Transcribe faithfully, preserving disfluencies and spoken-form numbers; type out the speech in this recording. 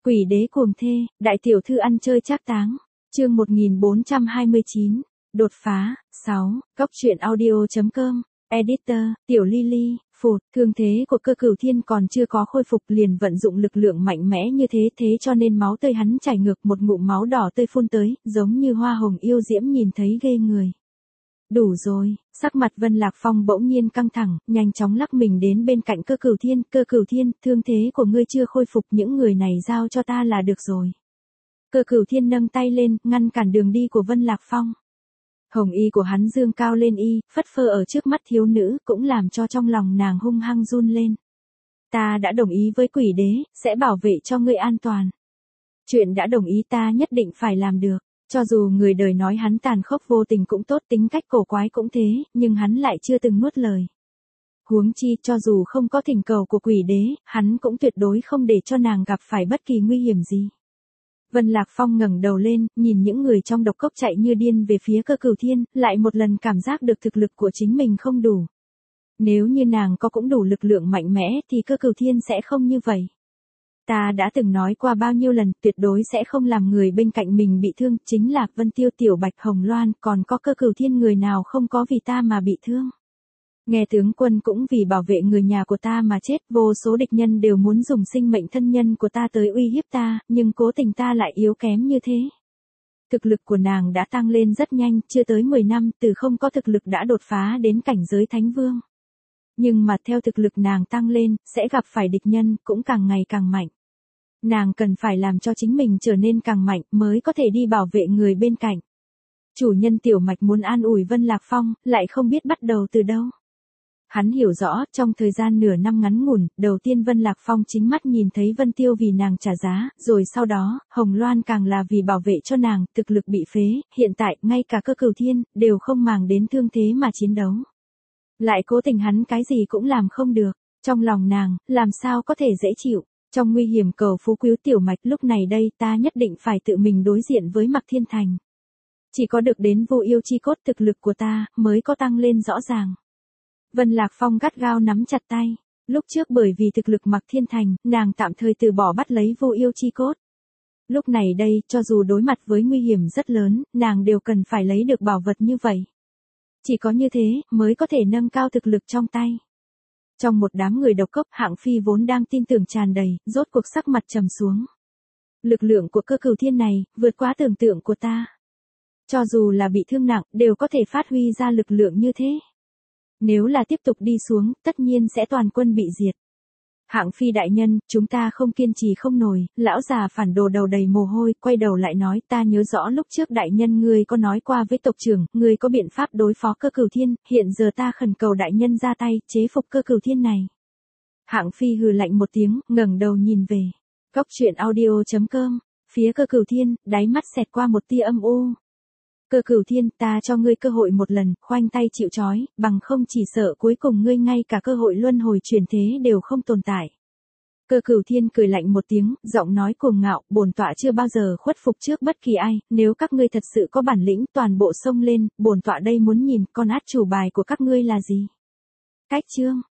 Quỷ đế cuồng thê, đại tiểu thư ăn chơi trác táng. Chương một nghìn bốn trăm hai mươi chín. Đột phá. sáu. Cốc truyện audio.com. Editor, Tiểu Lily, phụt, thương thế của Cơ Cửu Thiên còn chưa có khôi phục liền vận dụng lực lượng mạnh mẽ như thế, thế cho nên máu tươi hắn chảy ngược, một ngụm máu đỏ tươi phun tới, giống như hoa hồng yêu diễm nhìn thấy ghê người. Đủ rồi, sắc mặt Vân Lạc Phong bỗng nhiên căng thẳng, nhanh chóng lắc mình đến bên cạnh Cơ Cửu Thiên, Cơ Cửu Thiên, thương thế của ngươi chưa khôi phục, những người này giao cho ta là được rồi. Cơ Cửu Thiên nâng tay lên, ngăn cản đường đi của Vân Lạc Phong. Hồng y của hắn dương cao lên y, phất phơ ở trước mắt thiếu nữ, cũng làm cho trong lòng nàng hung hăng run lên. Ta đã đồng ý với quỷ đế, sẽ bảo vệ cho ngươi an toàn. Chuyện đã đồng ý ta nhất định phải làm được. Cho dù người đời nói hắn tàn khốc vô tình cũng tốt, tính cách cổ quái cũng thế, nhưng hắn lại chưa từng nuốt lời. Huống chi, cho dù không có thỉnh cầu của quỷ đế, hắn cũng tuyệt đối không để cho nàng gặp phải bất kỳ nguy hiểm gì. Vân Lạc Phong ngẩng đầu lên, nhìn những người trong độc cốc chạy như điên về phía Cơ Cửu Thiên, lại một lần cảm giác được thực lực của chính mình không đủ. Nếu như nàng có cũng đủ lực lượng mạnh mẽ thì Cơ Cửu Thiên sẽ không như vậy. Ta đã từng nói qua bao nhiêu lần, tuyệt đối sẽ không làm người bên cạnh mình bị thương, chính là Vân Tiêu, Tiểu Bạch, Hồng Loan, còn có Cơ Cửu Thiên, người nào không có vì ta mà bị thương. Nghe tướng quân cũng vì bảo vệ người nhà của ta mà chết, vô số địch nhân đều muốn dùng sinh mệnh thân nhân của ta tới uy hiếp ta, nhưng cố tình ta lại yếu kém như thế. Thực lực của nàng đã tăng lên rất nhanh, chưa tới mười năm, từ không có thực lực đã đột phá đến cảnh giới thánh vương. Nhưng mà theo thực lực nàng tăng lên, sẽ gặp phải địch nhân, cũng càng ngày càng mạnh. Nàng cần phải làm cho chính mình trở nên càng mạnh, mới có thể đi bảo vệ người bên cạnh. Chủ nhân Tiểu Mạch muốn an ủi Vân Lạc Phong, lại không biết bắt đầu từ đâu. Hắn hiểu rõ, trong thời gian nửa năm ngắn ngủn, đầu tiên Vân Lạc Phong chính mắt nhìn thấy Vân Tiêu vì nàng trả giá, rồi sau đó, Hồng Loan càng là vì bảo vệ cho nàng, thực lực bị phế, hiện tại, ngay cả Cơ Cửu Thiên, đều không màng đến thương thế mà chiến đấu. Lại cố tình hắn cái gì cũng làm không được, trong lòng nàng, làm sao có thể dễ chịu. Trong nguy hiểm cầu phú cứu Tiểu Mạch, lúc này đây ta nhất định phải tự mình đối diện với Mạc Thiên Thành. Chỉ có được đến vô yêu chi cốt, thực lực của ta mới có tăng lên rõ ràng. Vân Lạc Phong gắt gao nắm chặt tay. Lúc trước bởi vì thực lực Mạc Thiên Thành, nàng tạm thời từ bỏ bắt lấy vô yêu chi cốt. Lúc này đây, cho dù đối mặt với nguy hiểm rất lớn, nàng đều cần phải lấy được bảo vật như vậy. Chỉ có như thế, mới có thể nâng cao thực lực trong tay. Trong một đám người độc cốc, Hạng Phi vốn đang tin tưởng tràn đầy, rốt cuộc sắc mặt trầm xuống. Lực lượng của Cơ Cửu Thiên này, vượt quá tưởng tượng của ta. Cho dù là bị thương nặng, đều có thể phát huy ra lực lượng như thế. Nếu là tiếp tục đi xuống, tất nhiên sẽ toàn quân bị diệt. Hạng Phi đại nhân, chúng ta không kiên trì không nổi, lão già phản đồ đầu đầy mồ hôi, quay đầu lại nói, ta nhớ rõ lúc trước đại nhân ngươi có nói qua với tộc trưởng, ngươi có biện pháp đối phó Cơ Cửu Thiên, hiện giờ ta khẩn cầu đại nhân ra tay, chế phục Cơ Cửu Thiên này. Hạng Phi hừ lạnh một tiếng, ngẩng đầu nhìn về. Cốc truyện audio.com, phía Cơ Cửu Thiên, đáy mắt xẹt qua một tia âm u. Cơ Cửu Thiên, ta cho ngươi cơ hội một lần, khoanh tay chịu trói, bằng không chỉ sợ cuối cùng ngươi ngay cả cơ hội luân hồi chuyển thế đều không tồn tại. Cơ Cửu Thiên cười lạnh một tiếng, giọng nói cuồng ngạo, bổn tọa chưa bao giờ khuất phục trước bất kỳ ai, nếu các ngươi thật sự có bản lĩnh, toàn bộ xông lên, bổn tọa đây muốn nhìn con át chủ bài của các ngươi là gì. Cách chương.